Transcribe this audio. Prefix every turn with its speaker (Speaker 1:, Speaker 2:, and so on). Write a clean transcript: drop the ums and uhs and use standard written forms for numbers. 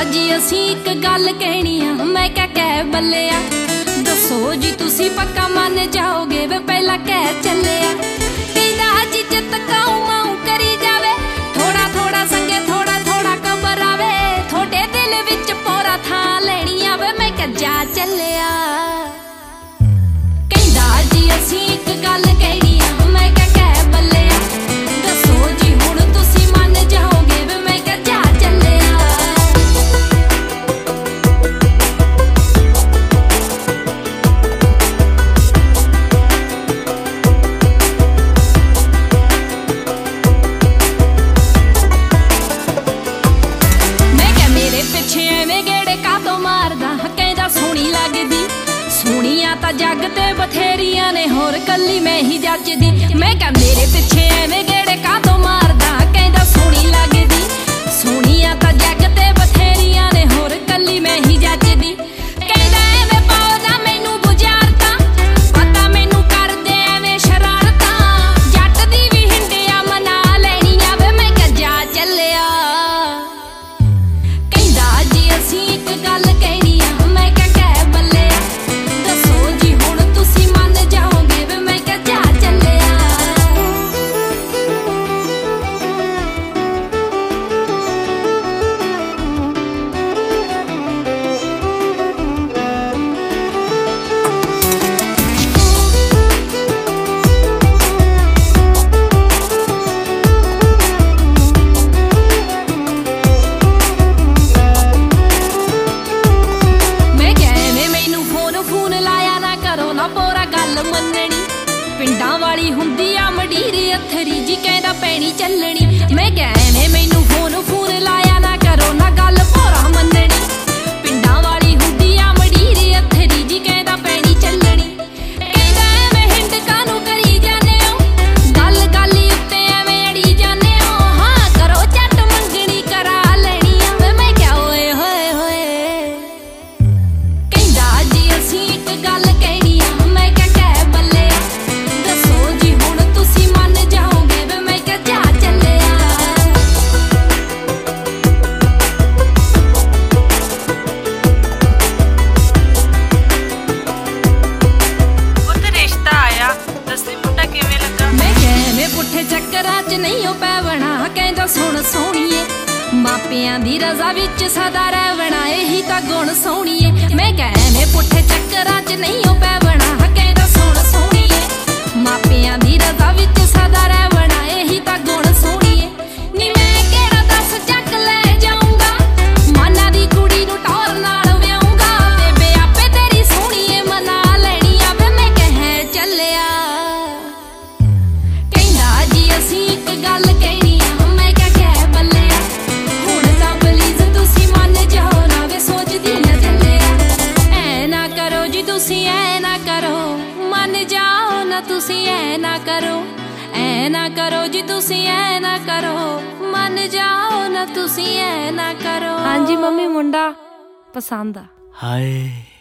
Speaker 1: जी असी एक गल कहनी आ, मैं क्या कह बल्लिया। दसो जी तुसी पक्का मन जाओगे वे पहला कह चलिया। कहंदा जी जित काऊ माऊ करी जावे, थोड़ा थोड़ा संगे थोड़ा थोड़ा कबर आवे। थोड़े दिल विच पोरा थां लेनी आवे, मैं क्या जा चलिया। कहंदा जी असी एक गल कहनी आ, मैं क्या कह बल्लिया। दसो जी हुण तुसी मन जाओगे वे मैं क्या जा चलिया। जग ते बथेरिया ने होर कली मैं ही जचदी। मैं क्या मेरे पिछे एवें गेड़े कातों मारदा, कहंदा सोहनी लगदी। सोहनिया तां जग ते बथेरिया ने होर कली मैं ही जचदी। कहंदा एवें पाउदा मैनू बुझारतां, पता मैनू करदे एवें शरारतां। जट दी भी हिंडिया मना लैनी आवे, मैं क्या जा चलिया। कहंदा जी असी एक गल कहनी आ, मैं क्या कह बल्लिया। दसो जी हुण तुसी मन जाओगे वे मैं क्या जा चलिया। पिंडां वाली हुंदी आ मडीरी अथरी जी, कहंदा पैनी चलनी। मैं क्या एवें मैनू फोन लाया ना करो ना गल भोरा मननी। पिंडां वाली हुंदी आ मडीरी अथरी जी, कहंदा पैनी चलनी। कहंदा एवें हिंड कानू करी जाने हो, गल गाली उत्ते एवें अड़ी जाने हो। हाँ करो झट मंगनी करा लेनी आवे, मैं क्या होए होए होए। कहंदा जी असी एक गल कहनी आ, मैं क्या कह बल्लिया। दसो जी हुण तुसी मन जाओगे वे मैं क्या जा चलिया।
Speaker 2: पुੱਤ रिश्ता आया, दस्सी मुंडा किवें लगा।
Speaker 1: मैं कहवे पुट्ठे चक्करां च नहीं हो पैवना, कहंदा सुण सोहणीए। मापियां दी रज़ा विच सदा रहवना, यही तां गुण सोहणीए। मैं कहवे पुट्ठे चक्करां च नहीं हो पैवना, कहंदा सुण सोहणीए। मापियां दी रज़ा विच सदा रहवना, यही तां गुण सोहणीए। नी मैं केड़ा दस चक ले जाऊंगा, माना दी कुड़ी नूं टौर नाल विआऊंगा। बेबे आपे तेरी सोहणीए मना लेनी आवे, मैं कह चलिया। कहंदा जी असी एक गल कहनी आ, मैं क्या कह बल्लिया। हुण तां प्लीज़ तुसी मन जाओ ना वे सोचदी ना चलिया। ऐ ना करो जी तुसी ऐ ना करो, मन जाओ ना तुसी ऐ ना करो। ऐ ना करो जी तुसी ऐ ना करो, मन जाओ ना तुसी ऐ ना करो। हाँ जी मम्मी मुंडा पसंद आ।
Speaker 3: हाय